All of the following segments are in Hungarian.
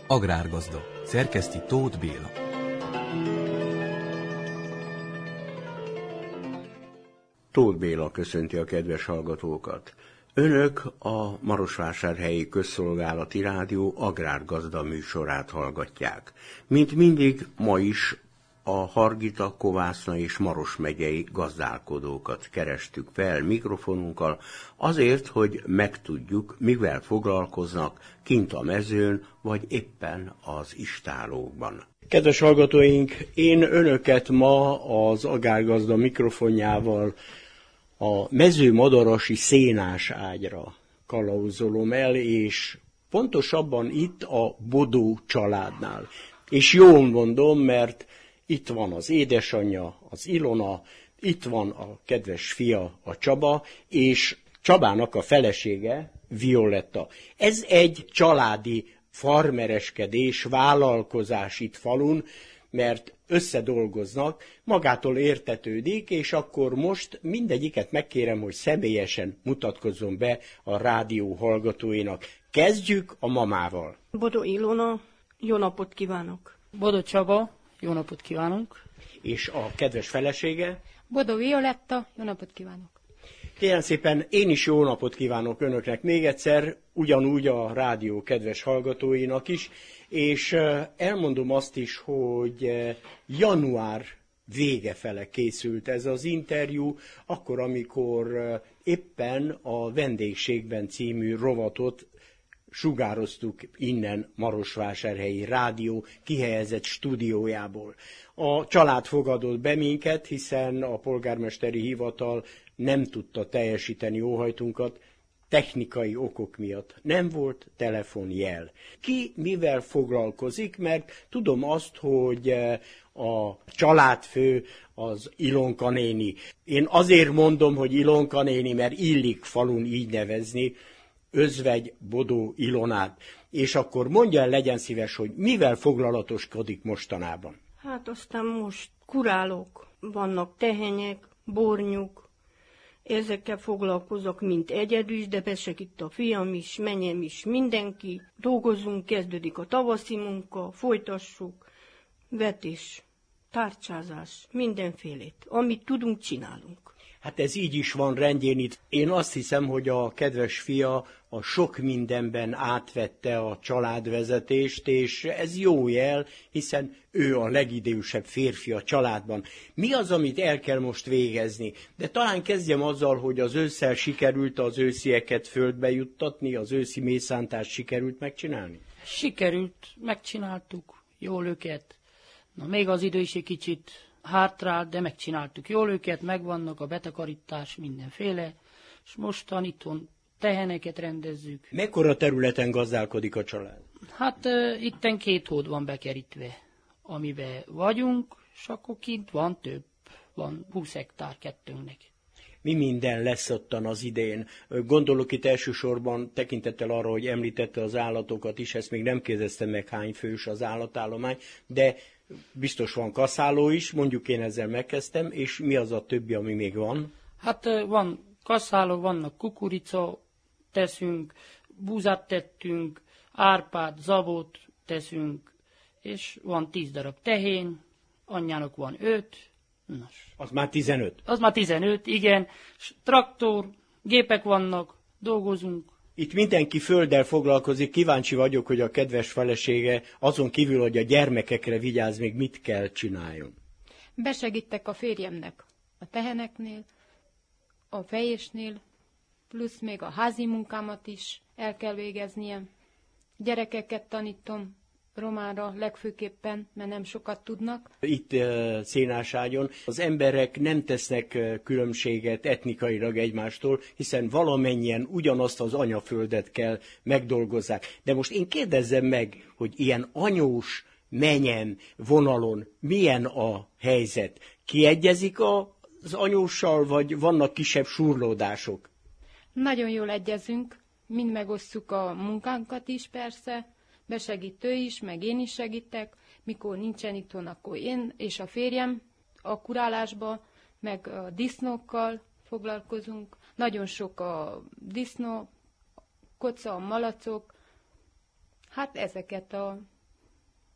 Agrárgazda. Szerkeszti Tóth Béla. Tóth Béla köszönti a kedves hallgatókat. Önök a Marosvásárhelyi Közszolgálati Rádió Agrárgazda műsorát hallgatják. Mint mindig, ma is a Hargita, Kovászna és Maros megyei gazdálkodókat kerestük fel mikrofonunkkal, azért, hogy megtudjuk, mivel foglalkoznak kint a mezőn, vagy éppen az istállókban. Kedves hallgatóink, én önöket ma az Agrárgazda mikrofonjával a mezőmadarasi szénás ágyra kalauzolom el, és pontosabban itt a Bodó családnál. És jól mondom, mert itt van az édesanyja, az Ilona, itt van a kedves fia, a Csaba, és Csabának a felesége, Violetta. Ez egy családi farmereskedés, vállalkozás itt falun, mert összedolgoznak, magától értetődik, és akkor most mindegyiket megkérem, hogy személyesen mutatkozzon be a rádió hallgatóinak. Kezdjük a mamával. Bodó Ilona, jó napot kívánok! Bodó Csaba, jó napot kívánunk! És a kedves felesége? Bodó Violetta, jó napot kívánok! Kérem szépen, én is jó napot kívánok önöknek még egyszer, ugyanúgy a rádió kedves hallgatóinak is, és elmondom azt is, hogy január vége fele készült ez az interjú, akkor, amikor éppen a Vendégségben című rovatot sugároztuk innen Marosvásárhelyi Rádió kihelyezett stúdiójából. A család fogadott be minket, hiszen a polgármesteri hivatal nem tudta teljesíteni óhajtunkat, technikai okok miatt. Nem volt telefonjel. Ki mivel foglalkozik, mert tudom azt, hogy a családfő az Ilonka néni. Én azért mondom, hogy Ilonka néni, mert illik falun így nevezni, Özvegy Bodó Ilonát. És akkor mondja el, legyen szíves, hogy mivel foglalatoskodik mostanában. Hát aztán most kurálok, vannak tehenyek, bornyuk, ezekkel foglalkozok, mint egyedül is, de besegít a fiam is, menyem is, mindenki. Dolgozunk, kezdődik a tavaszi munka, folytassuk, vetés, tárcsázás, mindenfélét, amit tudunk, csinálunk. Hát ez így is van rendjén itt. Én azt hiszem, hogy a kedves fia a sok mindenben átvette a családvezetést, és ez jó jel, hiszen ő a legidősebb férfi a családban. Mi az, amit el kell most végezni? De talán kezdjem azzal, hogy az ősszel sikerült az őszieket földbe juttatni, az őszi mészántást sikerült megcsinálni? Sikerült, megcsináltuk jól őket. Na, még az idő is egy kicsit hátrált, de megcsináltuk jól őket, megvannak a betakarítás, mindenféle, és mostan itthon teheneket rendezzük. Mekkora területen gazdálkodik a család? Hát itten 2 hód van bekerítve, amiben vagyunk, és akkor kint van több, van 20 hektár kettőnknek. Mi minden lesz ottan az idén? Gondolok itt elsősorban tekintettel arra, hogy említette az állatokat is, ezt még nem kérdeztem meg, hány fős az állatállomány, de biztos van kaszáló is, mondjuk én ezzel megkezdtem, és mi az a többi, ami még van? Hát van kaszáló, vannak kukorica, teszünk, búzát tettünk, árpát, zabot teszünk, és van 10 darab tehén, anyjának van 5. Nos. Az már 15? Az már 15, igen. Traktor, gépek vannak, dolgozunk. Itt mindenki földdel foglalkozik, kíváncsi vagyok, hogy a kedves felesége azon kívül, hogy a gyermekekre vigyáz, még mit kell csináljon. Besegítek a férjemnek a teheneknél, a fejésnél, plusz még a házi munkámat is el kell végeznie. Gyerekeket tanítom románra legfőképpen, mert nem sokat tudnak. Itt Szénáságyon az emberek nem tesznek különbséget etnikailag egymástól, hiszen valamennyien ugyanazt az anyaföldet kell megdolgozzák. De most én kérdezzem meg, hogy ilyen anyós, menyem vonalon milyen a helyzet? Kiegyezik az anyóssal, vagy vannak kisebb surlódások? Nagyon jól egyezünk, mind megosztjuk a munkánkat is persze, besegít ő is, meg én is segítek, mikor nincsen itthon, akkor én és a férjem a kurálásba, meg a disznókkal foglalkozunk. Nagyon sok a disznó, koca, a malacok, hát ezeket a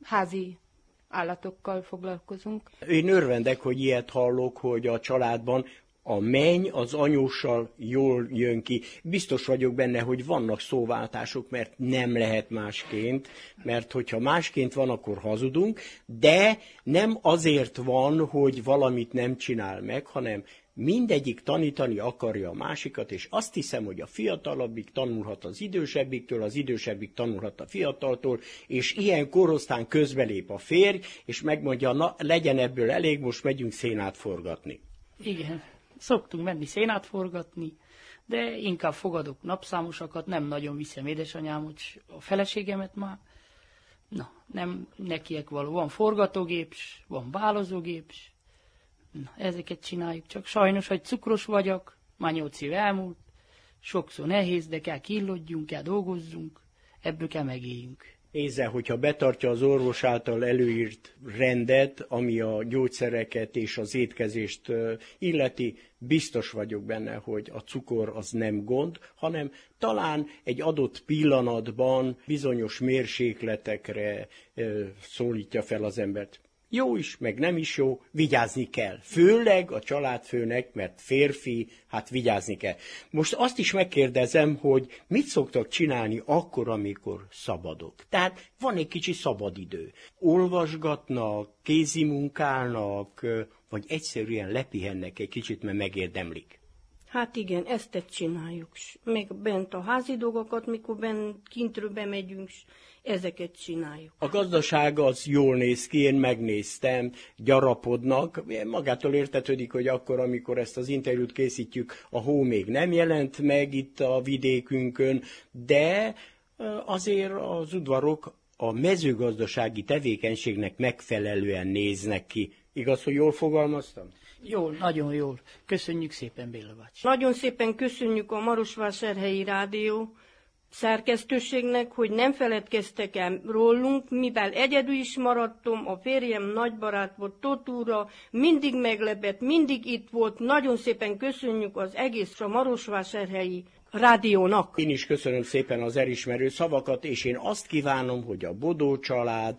házi állatokkal foglalkozunk. Én örvendek, hogy ilyet hallok, hogy a családban a menny az anyóssal jól jön ki. Biztos vagyok benne, hogy vannak szóváltások, mert nem lehet másként, mert hogyha másként van, akkor hazudunk, de nem azért van, hogy valamit nem csinál meg, hanem mindegyik tanítani akarja a másikat, és azt hiszem, hogy a fiatalabbik tanulhat az idősebbiktől, az idősebbik tanulhat a fiataltól, és ilyen korosztán közbelép a férj, és megmondja, na, legyen ebből elég, most megyünk szénát forgatni. Igen, szoktunk menni szénát forgatni, de inkább fogadok napszámosakat, nem nagyon viszem édesanyámot, a feleségemet már. Na, nem nekiek való. Van forgatógép, van bálozógép, na, ezeket csináljuk, csak sajnos, hogy cukros vagyok, már 8 év elmúlt, sokszor nehéz, de kell killodjunk, kell dolgozzunk, ebből kell megéljünk. Nézze, hogyha betartja az orvos által előírt rendet, ami a gyógyszereket és az étkezést illeti, biztos vagyok benne, hogy a cukor az nem gond, hanem talán egy adott pillanatban bizonyos mérsékletekre szólítja fel az embert. Jó is, meg nem is jó, vigyázni kell. Főleg a családfőnek, mert férfi, hát vigyázni kell. Most azt is megkérdezem, hogy mit szoktak csinálni akkor, amikor szabadok? Tehát van egy kicsi szabadidő. Olvasgatnak, kézimunkálnak, vagy egyszerűen lepihennek egy kicsit, mert megérdemlik. Hát igen, ezt csináljuk. Meg bent a házi dolgokat, mikor kintről bemegyünk, ezeket csináljuk. A gazdaság az jól néz ki, én megnéztem, gyarapodnak. Magától értetődik, hogy akkor, amikor ezt az interjút készítjük, a hó még nem jelent meg itt a vidékünkön, de azért az udvarok a mezőgazdasági tevékenységnek megfelelően néznek ki. Igaz, hogy jól fogalmaztam? Jól, nagyon jól. Köszönjük szépen, Béla bácsi. Nagyon szépen köszönjük a Marosvásárhelyi Rádió szerkesztőségnek, hogy nem feledkeztek el rólunk, mivel egyedül is maradtam, a férjem nagybarát volt, Tóth úrra, mindig meglepett, mindig itt volt. Nagyon szépen köszönjük az egész a Marosvásárhelyi Rádiónak. Én is köszönöm szépen az elismerő szavakat, és én azt kívánom, hogy a Bodó család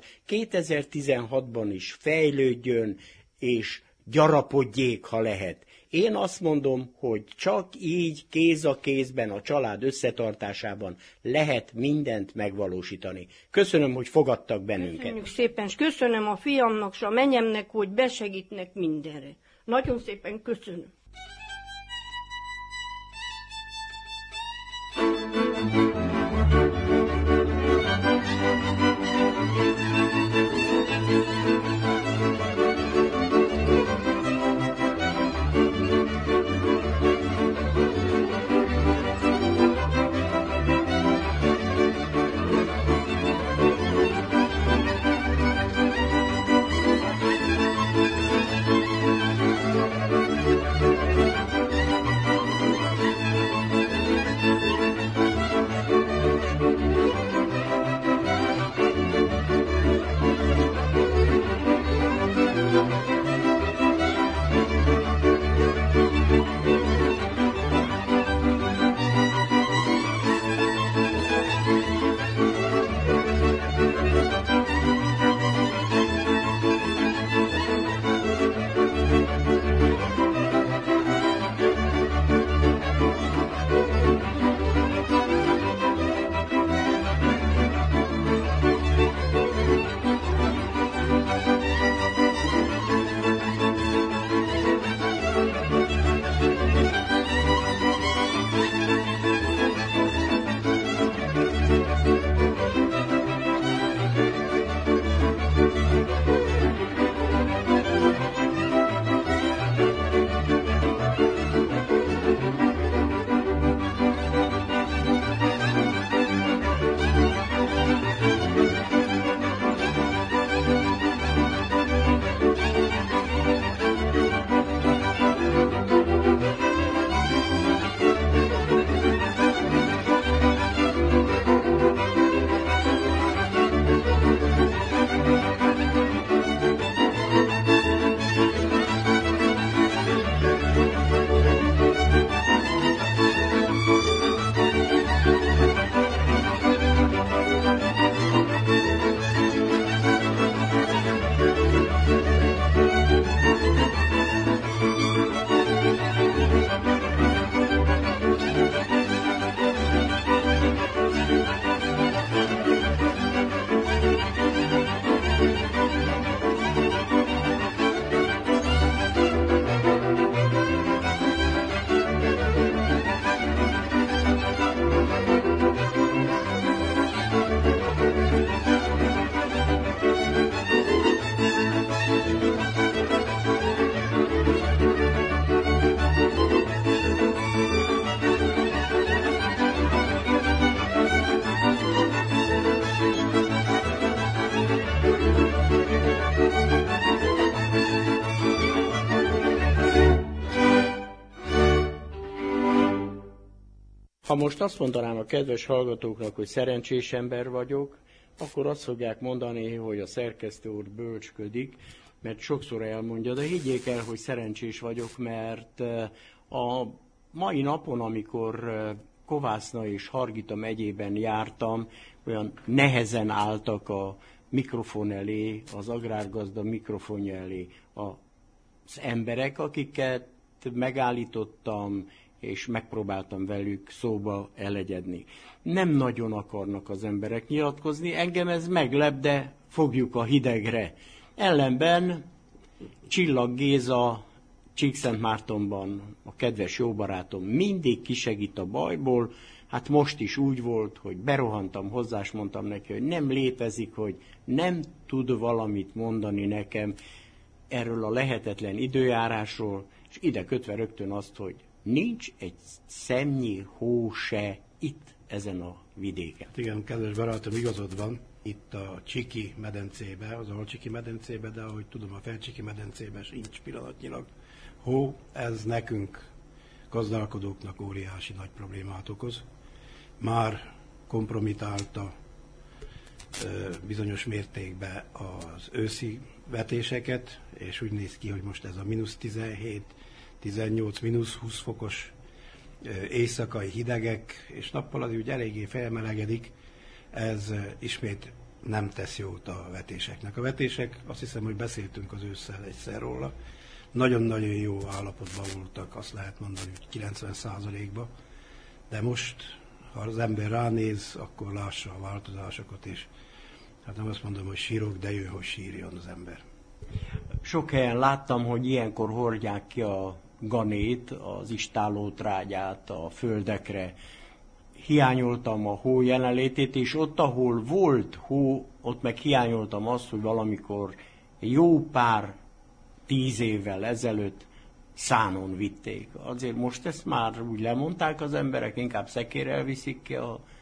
2016-ban is fejlődjön, és gyarapodjék, ha lehet. Én azt mondom, hogy csak így kéz a kézben a család összetartásában lehet mindent megvalósítani. Köszönöm, hogy fogadtak bennünket. Köszönjük szépen, és köszönöm a fiamnak, és a menyemnek, hogy besegítnek mindenre. Nagyon szépen köszönöm. Ha most azt mondanám a kedves hallgatóknak, hogy szerencsés ember vagyok, akkor azt fogják mondani, hogy a szerkesztő úr bölcsködik, mert sokszor elmondja, de higgyék el, hogy szerencsés vagyok, mert a mai napon, amikor Kovászna és Hargita megyében jártam, olyan nehezen álltak a mikrofon elé, az agrárgazda mikrofonja elé az emberek, akiket megállítottam, és megpróbáltam velük szóba elegyedni. Nem nagyon akarnak az emberek nyilatkozni, engem ez meglep, de fogjuk a hidegre. Ellenben Csillag Géza Csíkszentmártonban, a kedves jó barátom, mindig kisegít a bajból. Hát most is úgy volt, hogy berohantam hozzá, és mondtam neki, hogy nem létezik, hogy nem tud valamit mondani nekem erről a lehetetlen időjárásról, és ide kötve rögtön azt, hogy nincs egy szemnyi hó se itt ezen a vidéken. Igen, kedves barátom, igazad van. Itt a Csiki medencébe, az Alcsiki medencébe, de ahogy tudom, a Felcsiki medencébe sincs pillanatnyilag hó. Ez nekünk, gazdálkodóknak óriási nagy problémát okoz. Már kompromitálta bizonyos mértékben az őszi vetéseket, és úgy néz ki, hogy most ez a -17, 18, -20 fokos éjszakai hidegek, és nappal az úgy eléggé felmelegedik, ez ismét nem tesz jót a vetéseknek. A vetések, azt hiszem, hogy beszéltünk az ősszel egyszer róla, nagyon-nagyon jó állapotban voltak, azt lehet mondani, hogy 90%-ban, de most, ha az ember ránéz, akkor lássa a változásokat, és hát nem azt mondom, hogy sírok, de jön, hogy sírjon az ember. Sok helyen láttam, hogy ilyenkor hordják ki a ganét, az istállótrágyát a földekre. Hiányoltam a hó jelenlétét, és ott, ahol volt hó, ott meg hiányoltam azt, hogy valamikor jó pár 10 évvel ezelőtt szánon vitték. Azért most ezt már úgy lemondták az emberek, inkább szekérrel viszik ki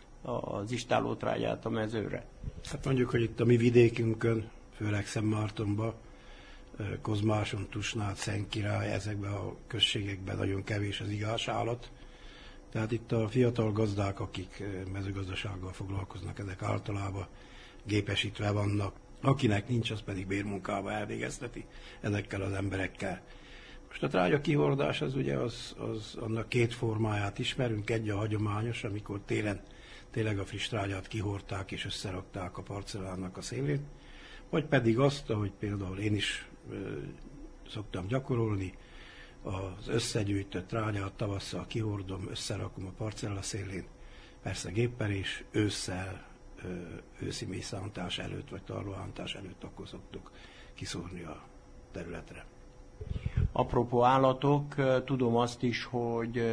az istállótrágyát a mezőre. Hát mondjuk, hogy itt a mi vidékünkön, főleg Szentmártonban, Kozmáson, Tusnád, Szentkirály, ezekben a községekben nagyon kevés az igazállat. Tehát itt a fiatal gazdák, akik mezőgazdasággal foglalkoznak, ezek általában gépesítve vannak. Akinek nincs, az pedig bérmunkába elvégezteti ezekkel az emberekkel. Most a trágya kihordás az ugye annak két formáját ismerünk. Egy a hagyományos, amikor télen tényleg a friss trágyát kihordták és összerakták a parcellának a szélén, vagy pedig azt, ahogy például én is szoktam gyakorolni, az összegyűjtött trágyát tavasszal kihordom, összerakom a parcella szélén, persze géppel, és ősszel, őszi mélyszántás előtt, vagy tarlóhántás előtt akkor szoktuk kiszórni a területre. Apropó állatok, tudom azt is, hogy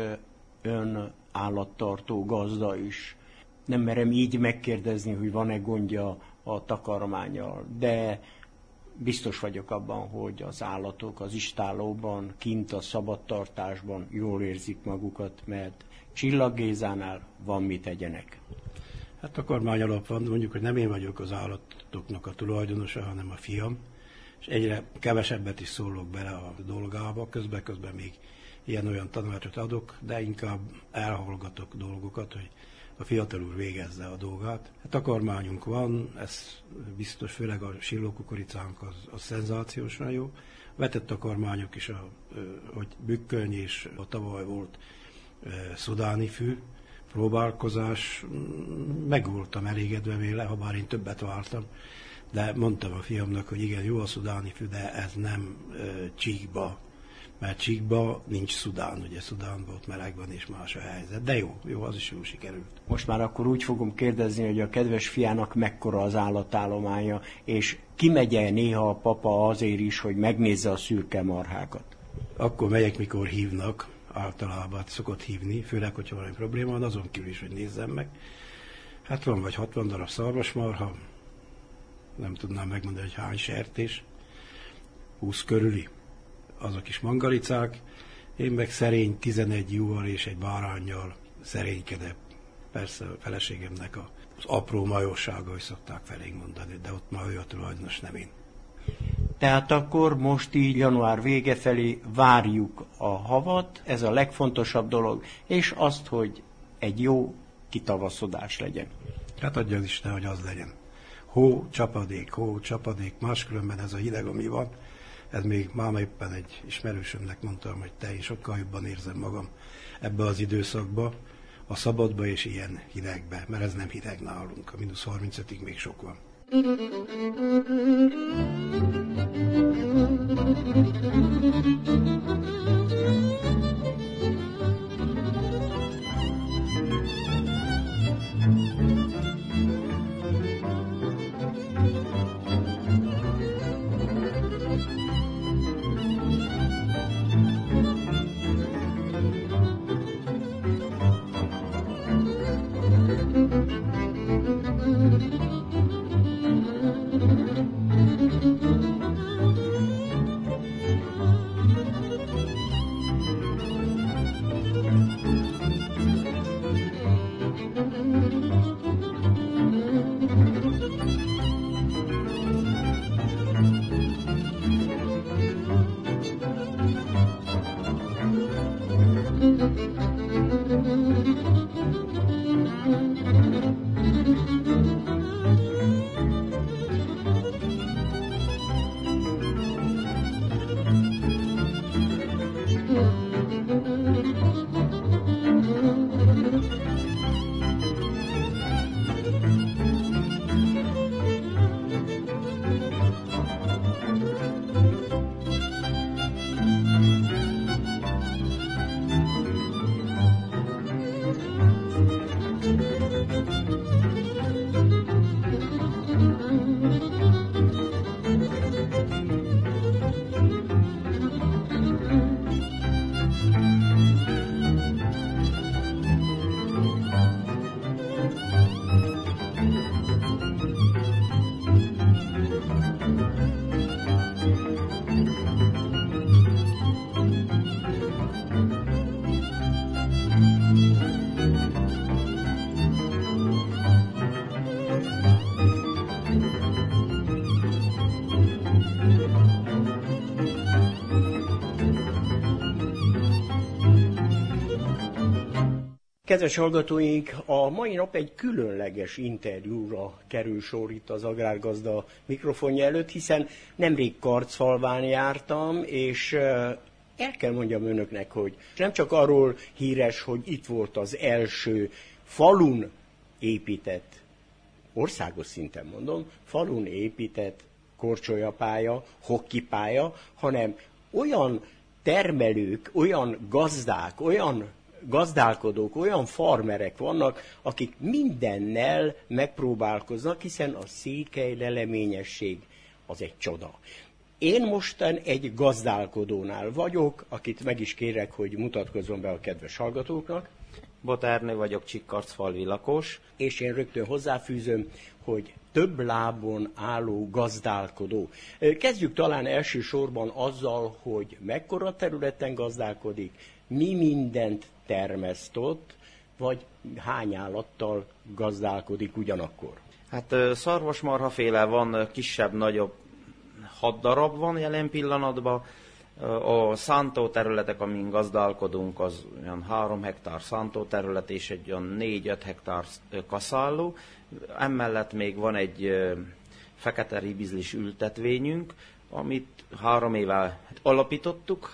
ön állattartó gazda is. Nem merem így megkérdezni, hogy van-e gondja a takarmánnyal, de biztos vagyok abban, hogy az állatok az istállóban, kint a szabadtartásban jól érzik magukat, mert Csillag Gézánál van mit tegyenek. Hát takarmány alap van, mondjuk, hogy nem én vagyok az állatoknak a tulajdonosa, hanem a fiam, és egyre kevesebbet is szólok bele a dolgába, közben még ilyen-olyan tanácsot adok, de inkább elhallgatok dolgokat, hogy a fiatal úr végezze a dolgát. A takarmányunk van, ez biztos, főleg a sillókukoricánk az szenzációsan jó. A vetett takarmányok is, hogy bükköny, és a tavaly volt szudáni fű, próbálkozás, meg voltam elégedve vele, ha bár én többet vártam, de mondtam a fiamnak, hogy igen, jó a szudáni fű, de ez nem Csíkba, mert Csíkba nincs Szudán, ugye Szudánban ott meleg van és más a helyzet, de jó, az is jól sikerült. Most már akkor úgy fogom kérdezni, hogy a kedves fiának mekkora az állatállománya, és kimegye néha a papa azért is, hogy megnézze a szürke marhákat? Akkor megyek, mikor hívnak, általában szokott hívni, főleg, hogyha valami probléma van, azon kívül is, hogy nézzem meg. Hát van vagy 60 darab szarvasmarha, nem tudnám megmondani, hogy hány sertés, 20 körüli, azok is mangalicák, én meg szerény 11 juhal és egy báránnyal szerénykedek. Persze a feleségemnek az apró majossága, hogy szokták felénk mondani, de ott már ő a tulajdonos, nem én. Tehát akkor most így január vége felé várjuk a havat, ez a legfontosabb dolog, és azt, hogy egy jó kitavaszodás legyen? Hát adja az Isten, hogy az legyen. Hó, csapadék, máskülönben ez a hideg, ami van, ez még máma éppen egy ismerősömnek mondtam, hogy én sokkal jobban érzem magam ebbe az időszakba, a szabadba és ilyen hidegbe, mert ez nem hideg nálunk, a -35-ig még sok van. Kedves hallgatóink, a mai nap egy különleges interjúra kerül sor itt az Agrárgazda mikrofonja előtt, hiszen nemrég Karcfalván jártam, és el kell mondjam önöknek, hogy nem csak arról híres, hogy itt volt az első falun épített, országos szinten mondom, falun épített korcsolyapálya, hokkipálya, hanem olyan termelők, olyan gazdák, olyan gazdálkodók, olyan farmerek vannak, akik mindennel megpróbálkoznak, hiszen a székely leleményesség az egy csoda. Én mostan egy gazdálkodónál vagyok, akit meg is kérek, hogy mutatkozzon be a kedves hallgatóknak. Botár Ernő vagyok, Csikkarcfalvi lakos. És én rögtön hozzáfűzöm, hogy több lábon álló gazdálkodó. Kezdjük talán elsősorban azzal, hogy mekkora területen gazdálkodik, mi mindent termesztott, vagy hány állattal gazdálkodik ugyanakkor? Hát szarvasmarhaféle van, kisebb, nagyobb, 6 darab van jelen pillanatban. A szántóterületek, amin gazdálkodunk, az olyan 3 hektár szántóterület és egy olyan 4-5 hektár kaszálló. Emellett még van egy fekete ribizlis ültetvényünk, amit 3 éve alapítottuk.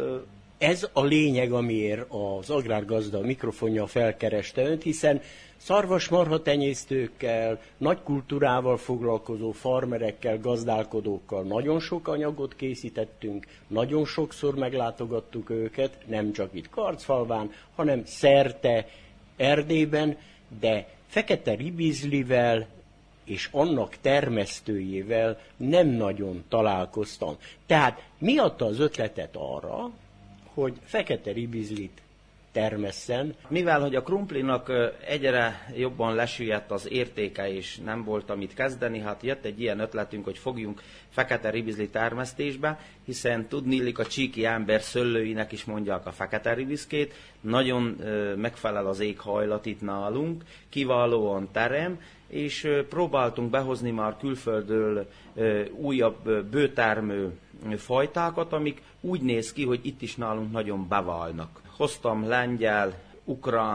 Ez a lényeg, amiért az Agrárgazda mikrofonja felkereste önt, hiszen szarvasmarha tenyésztőkkel, nagy kultúrával foglalkozó farmerekkel, gazdálkodókkal nagyon sok anyagot készítettünk, nagyon sokszor meglátogattuk őket, nem csak itt Karcfalván, hanem szerte Erdélyben, de fekete ribizlivel és annak termesztőjével nem nagyon találkoztam. Tehát mi adta az ötletet arra, hogy fekete ribizlit termesszen? Mivel, hogy a krumplinak egyre jobban lesüllyedt az értéke, és nem volt amit kezdeni, hát jött egy ilyen ötletünk, hogy fogjunk fekete ribizli termesztésbe, hiszen tudniillik a csíki ember szőlőinek is mondják a fekete ribizkét, nagyon megfelel az éghajlat itt nálunk, kiválóan terem, és próbáltunk behozni már külföldről újabb bőtermő fajtákat, amik úgy néz ki, hogy itt is nálunk nagyon beválnak. Hoztam lengyel, ukrán,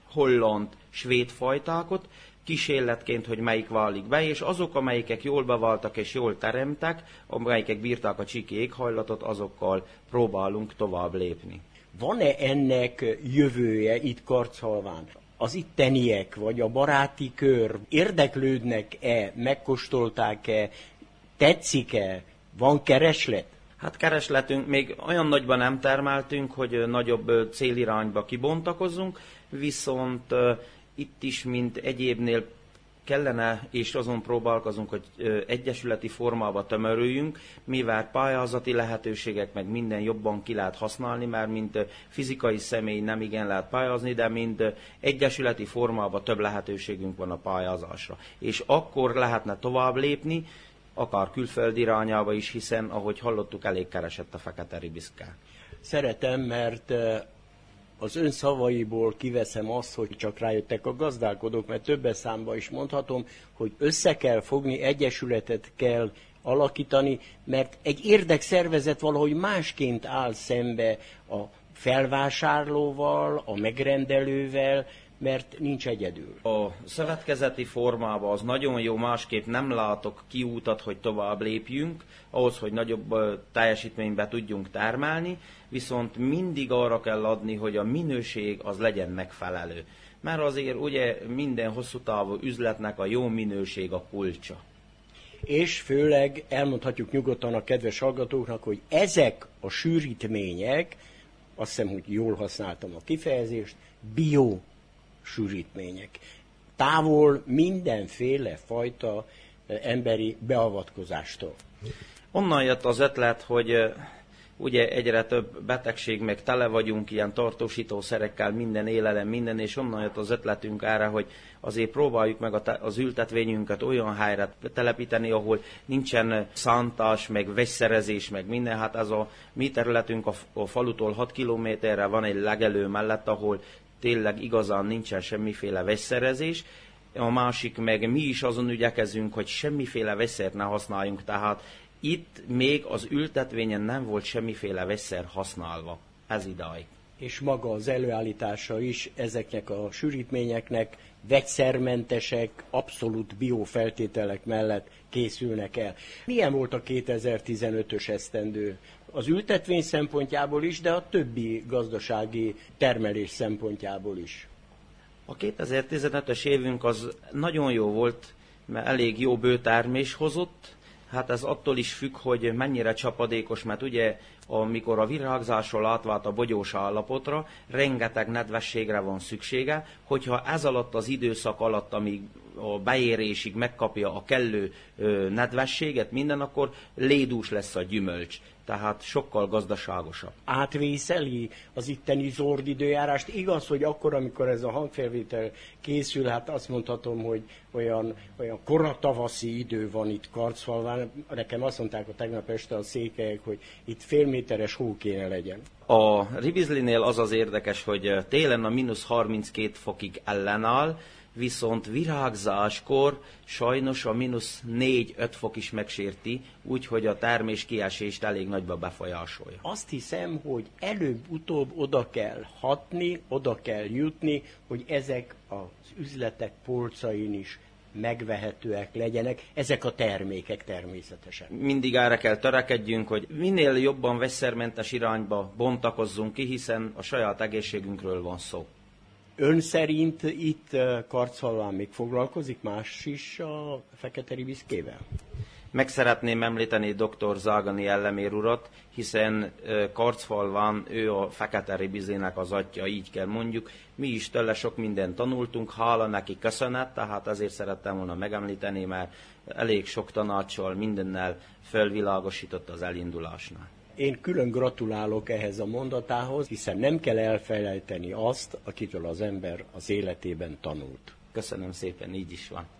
holland, svéd fajtákat, kísérletként, hogy melyik válik be, és azok, amelyikek jól bevaltak és jól teremtek, amelyikek bírták a csíki éghajlatot, azokkal próbálunk tovább lépni. Van-e ennek jövője itt Karchalván? Az itteniek, vagy a baráti kör érdeklődnek-e, megkóstolták-e, tetszik-e, van kereslet? Hát keresletünk, még olyan nagyban nem termeltünk, hogy nagyobb célirányba kibontakozzunk, viszont itt is, mint egyébnél kellene, és azon próbálkozunk, hogy egyesületi formába tömörüljünk, mivel pályázati lehetőségek meg minden jobban ki lehet használni, mert mint fizikai személy nem igen lehet pályázni, de mint egyesületi formában több lehetőségünk van a pályázásra. És akkor lehetne tovább lépni, akár külföld irányába is, hiszen, ahogy hallottuk, elég keresett a fekete ribiszkák. Szeretem, mert az ön szavaiból kiveszem azt, hogy csak rájöttek a gazdálkodók, mert többes számba is mondhatom, hogy össze kell fogni, egyesületet kell alakítani, mert egy érdekszervezet valahogy másként áll szembe a felvásárlóval, a megrendelővel, mert nincs egyedül. A szövetkezeti formában az nagyon jó, másképp nem látok kiútat, hogy tovább lépjünk, ahhoz, hogy nagyobb teljesítménybe tudjunk termelni, viszont mindig arra kell adni, hogy a minőség az legyen megfelelő. Mert azért ugye minden hosszú távú üzletnek a jó minőség a kulcsa. És főleg elmondhatjuk nyugodtan a kedves hallgatóknak, hogy ezek a sűrítmények, azt hiszem, hogy jól használtam a kifejezést, bio sűrítmények. Távol mindenféle fajta emberi beavatkozástól. Onnan jött az ötlet, hogy ugye egyre több betegség, meg tele vagyunk ilyen tartósítószerekkel, minden élelem, minden, és onnan jött az ötletünk erre, hogy azért próbáljuk meg az ültetvényünket olyan helyre telepíteni, ahol nincsen szántás, meg vegyszerezés, meg minden. Hát ez a mi területünk a falutól 6 kilométerre van egy legelő mellett, ahol tényleg igazán nincsen semmiféle vegyszerezés. A másik meg mi is azon ügyekezünk, hogy semmiféle vegyszert ne használjunk, tehát itt még az ültetvényen nem volt semmiféle vegyszer használva, ez idáig. És maga az előállítása is ezeknek a sűrítményeknek vegyszermentesek, abszolút biofeltételek mellett készülnek el. Milyen volt a 2015-ös esztendő? Az ültetvény szempontjából is, de a többi gazdasági termelés szempontjából is. A 2015-ös évünk az nagyon jó volt, mert elég jó bőtermés hozott. Hát ez attól is függ, hogy mennyire csapadékos, mert ugye amikor a virágzásról átvált a bogyós állapotra, rengeteg nedvességre van szüksége, hogyha ez alatt az időszak alatt, amíg a beérésig megkapja a kellő nedvességet, minden, akkor lédús lesz a gyümölcs. Tehát sokkal gazdaságosabb. Átvészeli az itteni zord időjárást. Igaz, hogy akkor, amikor ez a hangfelvétel készül, hát azt mondhatom, hogy olyan koratavaszi idő van itt Karchalván. Nekem azt mondták a tegnap este a székelyek, hogy itt félméteres hó kéne legyen. A ribizlinél az az érdekes, hogy télen a -32 fokig ellenáll, viszont virágzáskor sajnos a -4-5 fok is megsérti, úgyhogy a termés kiesést elég nagyba befolyásolja. Azt hiszem, hogy előbb-utóbb oda kell hatni, oda kell jutni, hogy ezek az üzletek polcain is megvehetőek legyenek, ezek a termékek természetesen. Mindig erre kell törekedjünk, hogy minél jobban vegyszermentes irányba bontakozzunk ki, hiszen a saját egészségünkről van szó. Ön szerint itt Karchalván még foglalkozik más is a fekete ribiszkével? Meg szeretném említeni dr. Zágani Ellemér urat, hiszen Karchalván ő a fekete ribizének az atya, így kell mondjuk. Mi is tőle sok mindent tanultunk, hála neki, köszönet, tehát ezért szerettem volna megemlíteni, mert elég sok tanácssal, mindennel felvilágosított az elindulásnál. Én külön gratulálok ehhez a mondatához, hiszen nem kell elfelejteni azt, akitől az ember az életében tanult. Köszönöm szépen, így is van.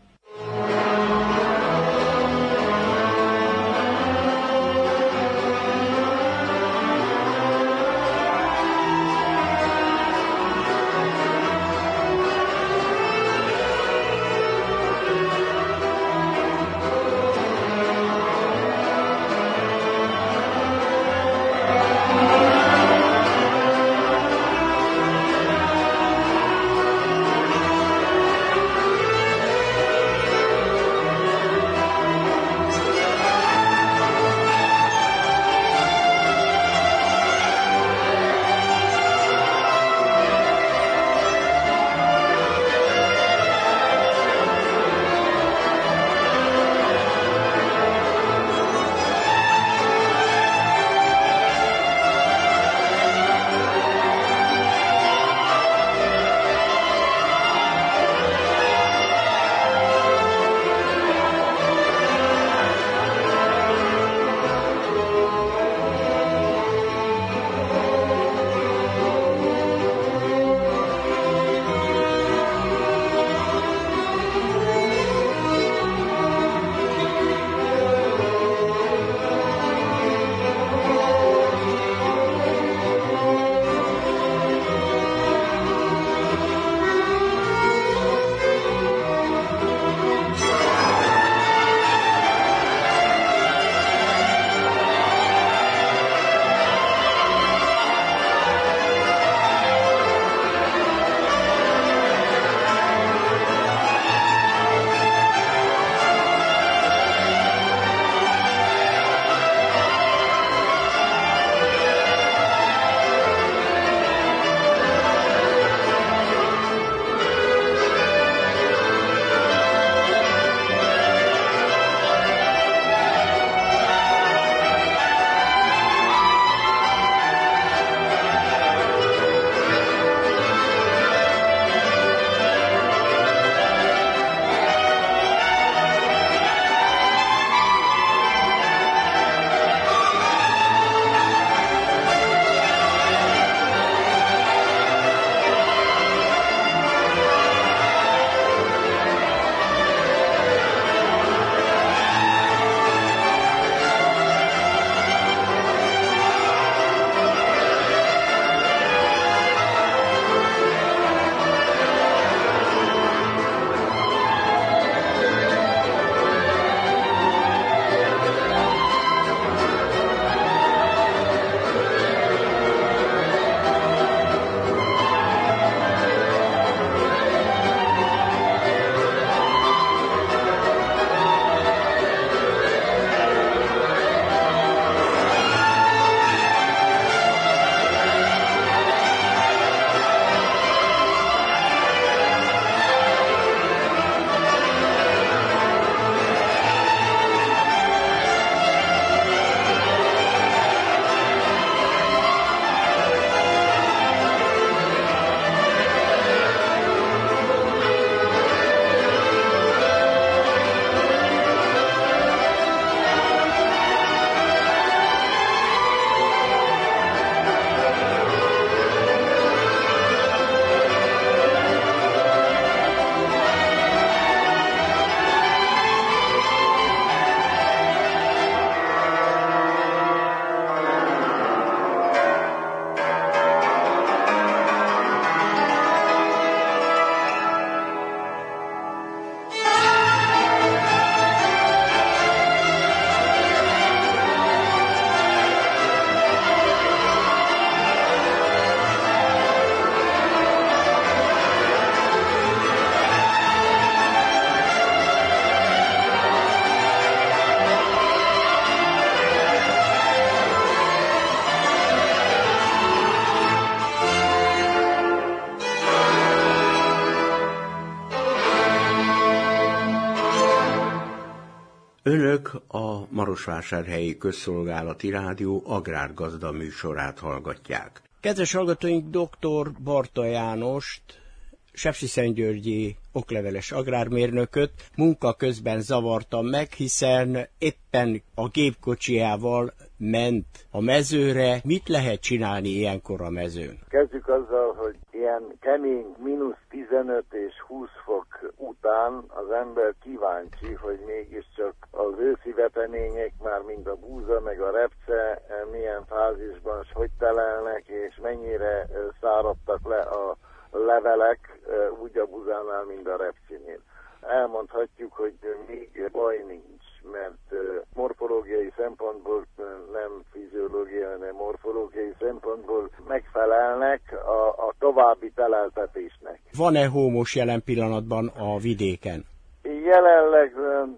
Önök a Marosvásárhelyi Közszolgálati Rádió agrárgazda műsorát hallgatják. Kedves hallgatóink, dr. Barta Jánost, sepsiszentgyörgyi okleveles agrármérnököt munka közben zavartam meg, hiszen éppen a gépkocsijával ment a mezőre. Mit lehet csinálni ilyenkor a mezőn? Kezdjük azzal, hogy ilyen kemény -15 és 20 fok után az ember kíváncsi, hogy mégiscsak az őszi vetemények, már mind a búza meg a repce milyen fázisban, hogy telelnek, és mennyire száradtak le a levelek, úgy a búzánál, mint a repcinél. Elmondhatjuk, hogy még baj nincs, mert morfológiai szempontból, nem fiziológiai, hanem morfológiai szempontból megfelelnek a további teleltetésnek. Van-e hómos jelen pillanatban a vidéken? Jelenleg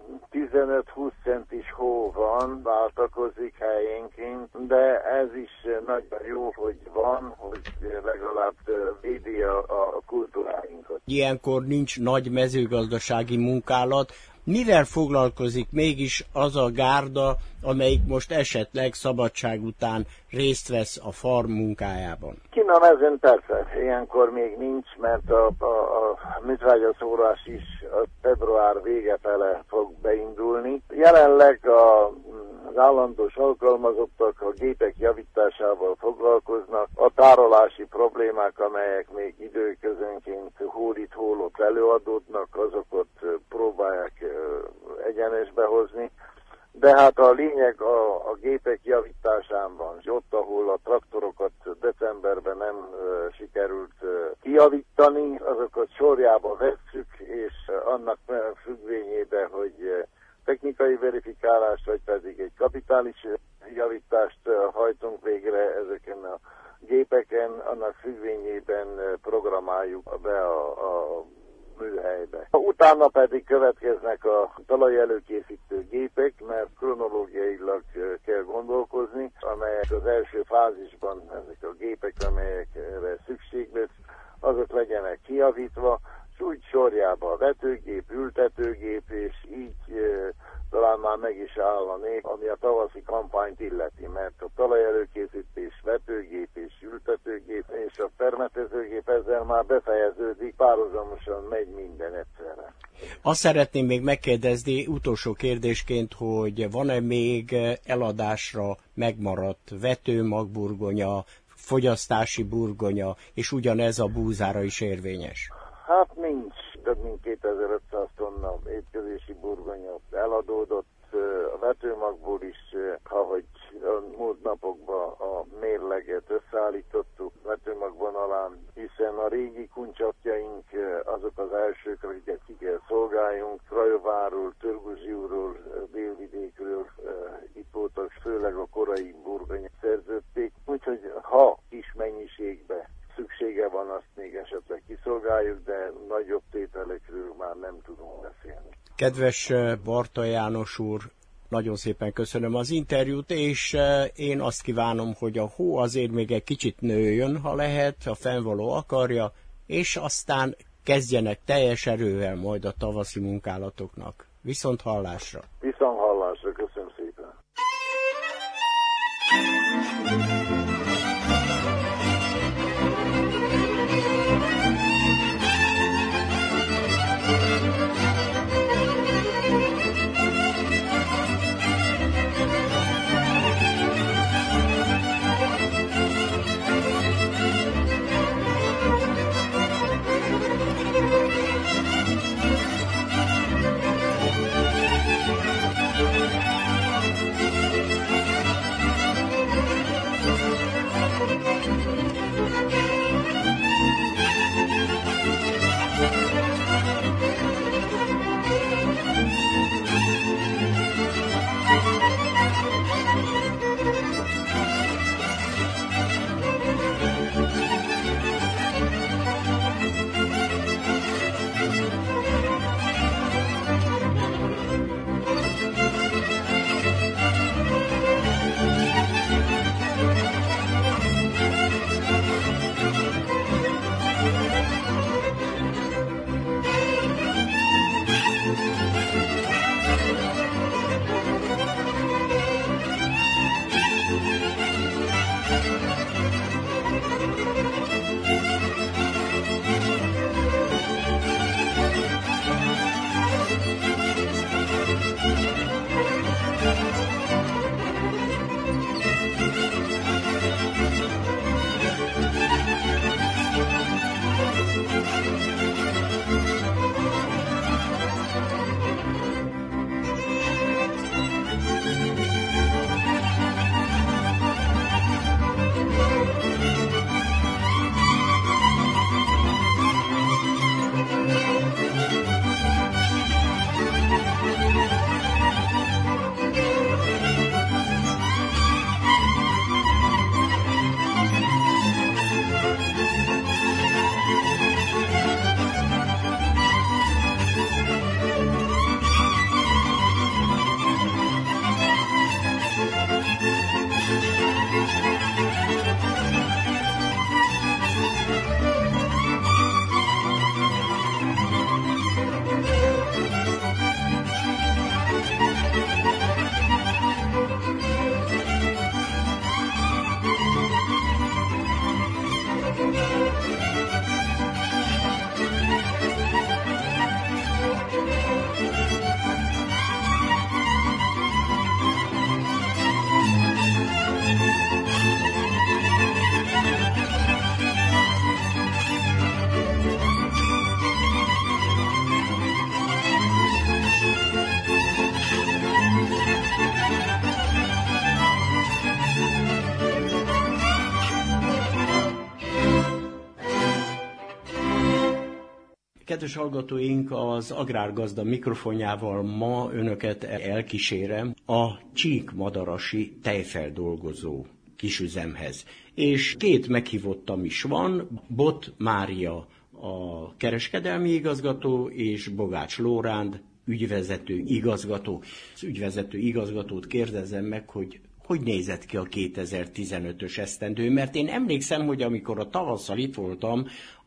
15-20 centis hó van, váltakozik helyénként, de ez is nagyon jó, hogy van, hogy legalább védi a kultúráinkat. Ilyenkor nincs nagy mezőgazdasági munkálat. Mivel foglalkozik mégis az a gárda, amelyik most esetleg szabadság után részt vesz a farm munkájában? Kint a mezőn persze, ilyenkor még nincs, mert a műtrágyaszórás is a február vége fele fog beindulni. Jelenleg az állandós alkalmazottak a gépek javításával foglalkoznak. A tárolási problémák, amelyek még időközönként hól-itt előadódnak, azokat próbálják egyenesbe hozni. De hát a lényeg a gépek javításán van. Ott, ahol a traktorokat decemberben nem sikerült kijavítani, azokat sorjába vesszük, és annak függvényében, hogy technikai verifikálást, vagy pedig egy kapitális javítást hajtunk végre ezeken a gépeken, annak függvényében programáljuk be a műhelybe. Utána pedig következnek a talajelőkészítő gépek, mert kronológiailag kell gondolkozni, amelyek az első fázisban ezek a gépek, amelyekre szükség lesz, azok legyenek kijavítva, és úgy sorjába a vetőgép, ültetőgép, és így talán már meg is áll a nép, ami a tavaszi kampányt illeti, mert a talajelőkészítés, vetőgép és ültetőgép és a permetezőgép ezzel már befejeződik, párhuzamosan megy minden egyszerre. Azt szeretném még megkérdezni utolsó kérdésként, hogy van-e még eladásra megmaradt vetőmagburgonya, fogyasztási burgonya, és ugyanez a búzára is érvényes? Hát nincs. Több mint 2500 tonna étkezési burgonya eladódott. A vetőmagból is, ahogy a múlt napokban a mérleget összeállítottuk vetőmagvonalán, hiszen a régi kuncsapjaink azok az elsők, akiket ki kell szolgáljunk. Krajováról, Törguzsiúról, Délvidékről itt voltak, főleg a korai burgonya szerződték. Úgyhogy ha kis mennyiségbe szüksége van, azt még esetleg kiszolgáljuk, de nagyobb tételekről már nem tudunk beszélni. Kedves Barta János úr, nagyon szépen köszönöm az interjút, és én azt kívánom, hogy a hó azért még egy kicsit nőjön, ha lehet, a fennvaló akarja, és aztán kezdjenek teljes erővel majd a tavaszi munkálatoknak. Viszont hallásra! Viszont hallásra, köszönöm szépen! Kedves hallgatóink, az Agrárgazda mikrofonjával ma önöket elkísérem a csíkmadarasi tejfeldolgozó kisüzemhez. És két meghívottam is van, Bot Mária a kereskedelmi igazgató, és Bogács Lóránd ügyvezető igazgató. Az ügyvezető igazgatót kérdezem meg, hogy nézett ki a 2015-ös esztendő, mert én emlékszem, hogy amikor a tavasszal itt voltam,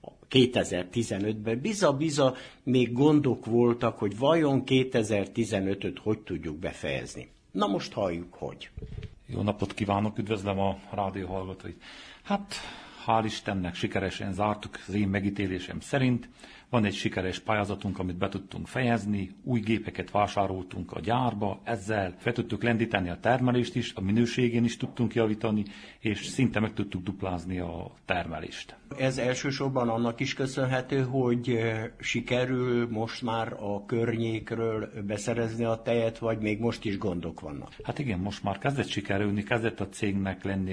2015-ben biza-biza még gondok voltak, hogy vajon 2015-öt hogy tudjuk befejezni. Na most halljuk, hogy. Jó napot kívánok, üdvözlöm a rádió hallgatóit. Hát, hál' Istennek sikeresen zártuk az én megítélésem szerint. Van egy sikeres pályázatunk, amit be tudtunk fejezni, új gépeket vásároltunk a gyárba, ezzel fel tudtuk lendíteni a termelést is, a minőségén is tudtunk javítani, és szinte meg tudtuk duplázni a termelést. Ez elsősorban annak is köszönhető, hogy sikerül most már a környékről beszerezni a tejet, vagy még most is gondok vannak? Hát igen, most már kezdett sikerülni, kezdett a cégnek lenni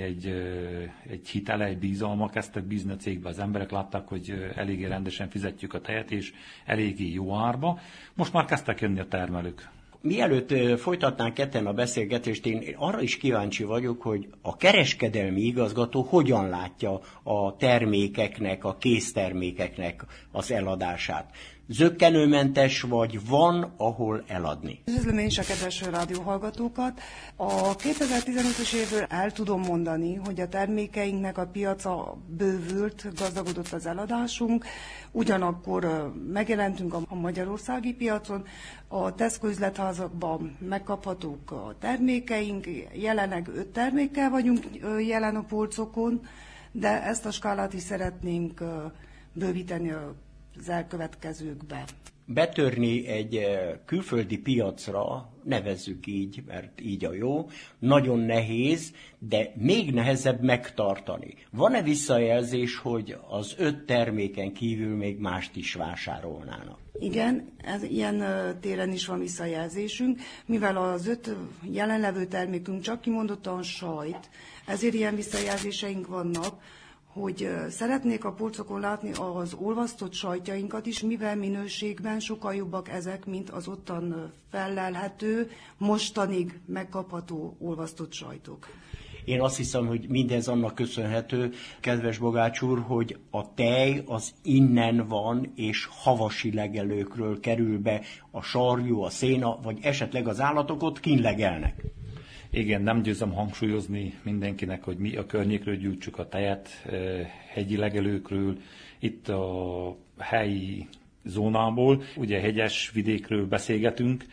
egy hitele, egy bizalma, kezdtek bízni a cégbe. Az emberek látták, hogy eléggé rendesen fizetjük a tejet, és eléggé jó árba. Most már kezdtek jönni a termelők. Mielőtt folytatnánk ketten a beszélgetést, én arra is kíváncsi vagyok, hogy a kereskedelmi igazgató hogyan látja a termékeknek, a késztermékeknek az eladását. Zökkenőmentes, vagy van, ahol eladni? Üdvözlöm én is a kedves rádióhallgatókat. A 2015-ös évről el tudom mondani, hogy a termékeinknek a piaca bővült, gazdagodott az eladásunk, ugyanakkor megjelentünk a magyarországi piacon, a Tesco üzletházakban megkaphatók a termékeink, jelenleg 5 termékkel vagyunk jelen a polcokon, de ezt a skálát is szeretnénk bővíteni az elkövetkezőkbe. Betörni egy külföldi piacra, nevezzük így, mert így a jó, nagyon nehéz, de még nehezebb megtartani. Van-e visszajelzés, hogy az 5 terméken kívül még mást is vásárolnának? Igen, ilyen téren is van visszajelzésünk, mivel az 5 jelenlevő termékünk csak kimondottan sajt, ezért ilyen visszajelzéseink vannak, hogy szeretnék a polcokon látni az olvasztott sajtjainkat is, mivel minőségben sokkal jobbak ezek, mint az ottan fellelhető, mostanig megkapható olvasztott sajtok. Én azt hiszem, hogy mindez annak köszönhető, kedves Bogács úr, hogy a tej az innen van, és havasi legelőkről kerül be a sarjú, a széna, vagy esetleg az állatok ott kínlegelnek. Igen, nem győzem hangsúlyozni mindenkinek, hogy mi a környékről gyűjtsük a tejet, hegyi legelőkről, itt a helyi zónából, ugye hegyes vidékről beszélgetünk,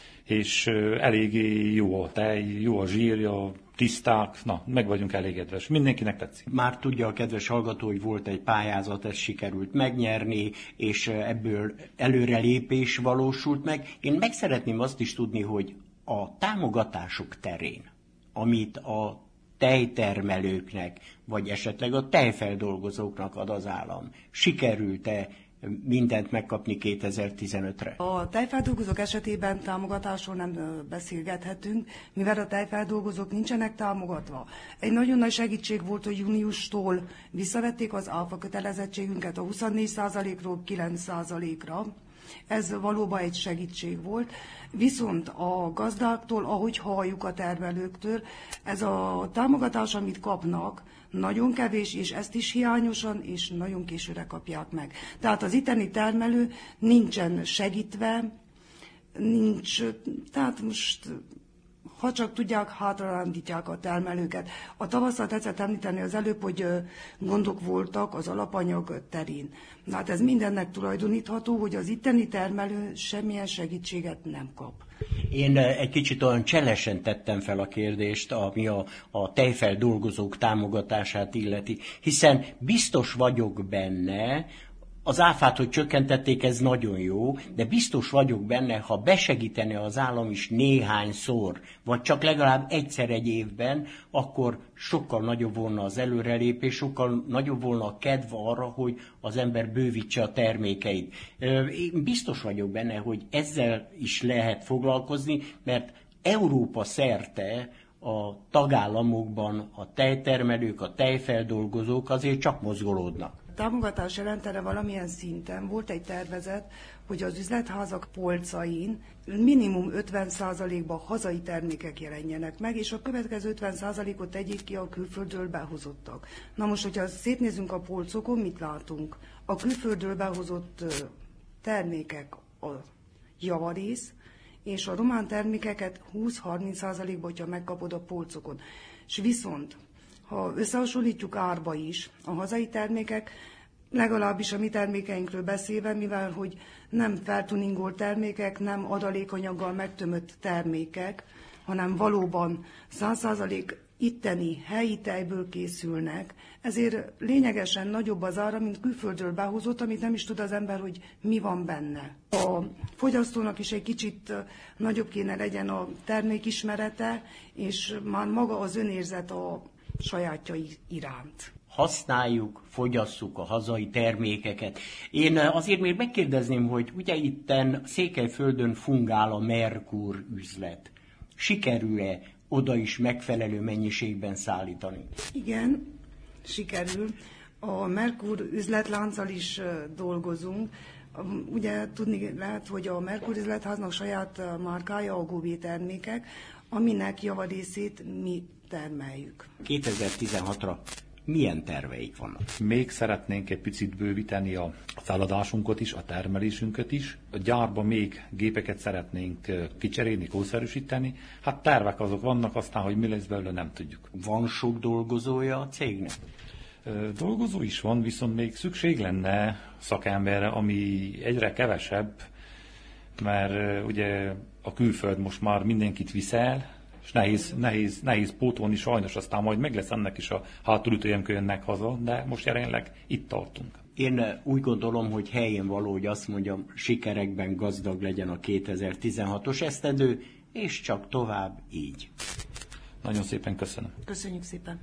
és eléggé jó a tej, jó a zsírja, tiszták, na, meg vagyunk elégedve, mindenkinek tetszik. Már tudja a kedves hallgató, hogy volt egy pályázat, ezt sikerült megnyerni, és ebből előrelépés valósult meg. Én meg szeretném azt is tudni, hogy a támogatások terén, amit a tejtermelőknek, vagy esetleg a tejfeldolgozóknak ad az állam, sikerült-e mindent megkapni 2015-re? A tejfeldolgozók esetében támogatásról nem beszélgethetünk, mivel a tejfeldolgozók nincsenek támogatva. Egy nagyon nagy segítség volt, hogy júniustól visszavették az áfa kötelezettségünket a 24%-ról 9%-ra. Ez valóban egy segítség volt. Viszont a gazdáktól, ahogy halljuk a termelőktől, ez a támogatás, amit kapnak, nagyon kevés, és ezt is hiányosan, és nagyon későre kapják meg. Tehát az itteni termelő nincsen segítve, tehát most, ha csak tudják, hátrarándítják a termelőket. A tavasszal tetszett említeni az előbb, hogy gondok voltak az alapanyag terén. Na hát ez mindennek tulajdonítható, hogy az itteni termelő semmilyen segítséget nem kap. Én egy kicsit olyan cselesen tettem fel a kérdést, ami a tejfeldolgozók támogatását illeti, hiszen biztos vagyok benne, az áfát, hogy csökkentették, ez nagyon jó, de biztos vagyok benne, ha besegítene az állam is néhányszor, vagy csak legalább egyszer egy évben, akkor sokkal nagyobb volna az előrelépés, sokkal nagyobb volna a kedv arra, hogy az ember bővítse a termékeit. Én biztos vagyok benne, hogy ezzel is lehet foglalkozni, mert Európa szerte a tagállamokban a tejtermelők, a tejfeldolgozók azért csak mozgolódnak. támogatás jelentene valamilyen szinten. Volt egy tervezet, hogy az üzletházak polcain minimum 50%-ban hazai termékek jelenjenek meg, és a következő 50%-ot tegyék ki a külföldről behozottak. Na most, hogyha szétnézünk a polcokon, mit látunk? A külföldről behozott termékek a javarész, és a román termékeket 20-30%-ban, hogyha megkapod a polcokon. És viszont, ha összehasonlítjuk árba is, a hazai termékek, legalábbis a mi termékeinkről beszélve, mivel hogy nem feltuningolt termékek, nem adalékanyaggal megtömött termékek, hanem valóban 100% itteni helyi tejből készülnek, ezért lényegesen nagyobb az ára, mint külföldről behozott, amit nem is tud az ember, hogy mi van benne. A fogyasztónak is egy kicsit nagyobb kéne legyen a termékismerete, és már maga az önérzet a sajátjai iránt. Használjuk, fogyasszuk a hazai termékeket. Én azért még megkérdezném, hogy ugye itten Székelyföldön fungál a Merkur üzlet. Sikerül-e oda is megfelelő mennyiségben szállítani? Igen, sikerül. A Merkur üzletlánccal is dolgozunk. Ugye tudni lehet, hogy a Merkur üzletháznak saját márkája a Góvé termékek, aminek javarészét mi termeljük. 2016-ra milyen terveik vannak? Még szeretnénk egy picit bővíteni a feladásunkat is, a termelésünket is. A gyárban még gépeket szeretnénk kicserélni, kószerűsíteni. Hát tervek azok vannak, aztán, hogy mi lesz belőle, nem tudjuk. Van sok dolgozója a cégnek? Dolgozó is van, viszont még szükség lenne szakemberre, ami egyre kevesebb, mert ugye a külföld most már mindenkit viszel, és nehéz pótolni sajnos, aztán majd meg lesz ennek is a hátulütője, amikor jönnek haza, de most jelenleg itt tartunk. Én úgy gondolom, hogy helyén való, hogy azt mondjam, sikerekben gazdag legyen a 2016-os esztendő, és csak tovább így. Nagyon szépen köszönöm. Köszönjük szépen.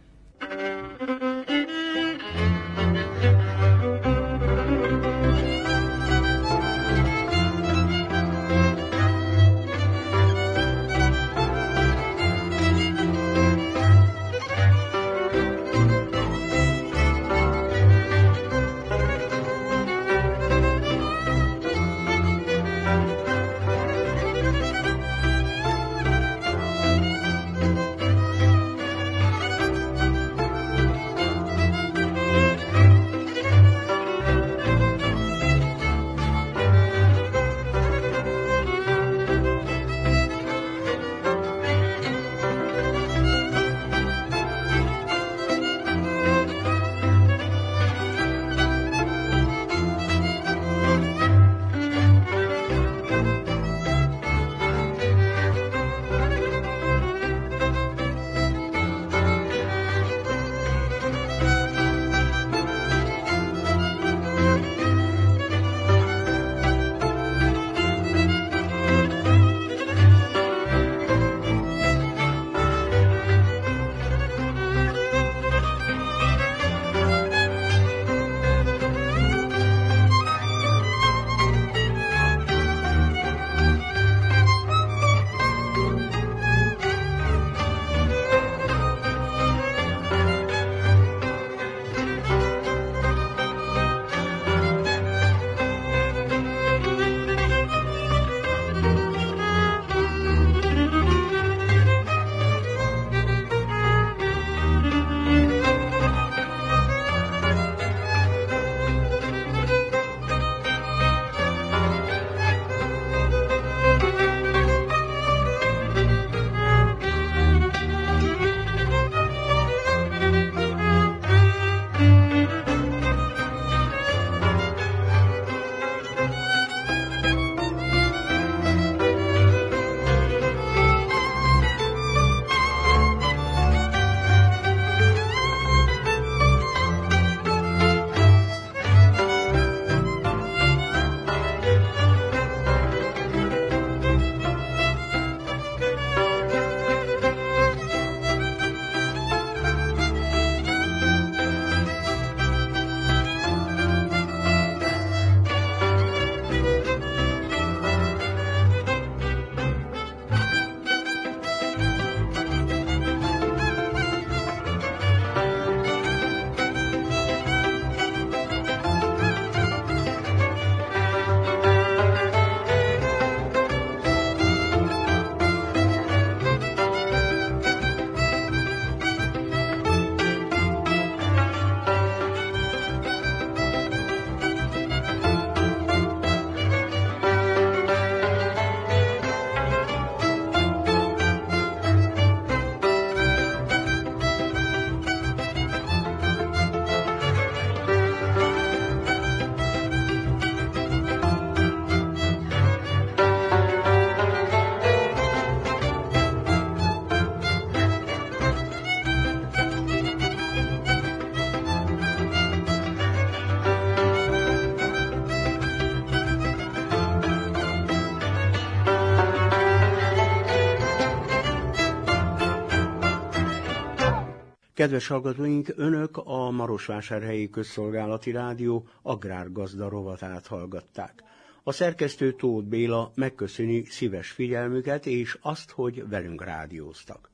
Kedves hallgatóink, Önök a Marosvásárhelyi Közszolgálati Rádió Agrárgazda rovatát hallgatták. A szerkesztő Tóth Béla megköszöni szíves figyelmüket és azt, hogy velünk rádióztak.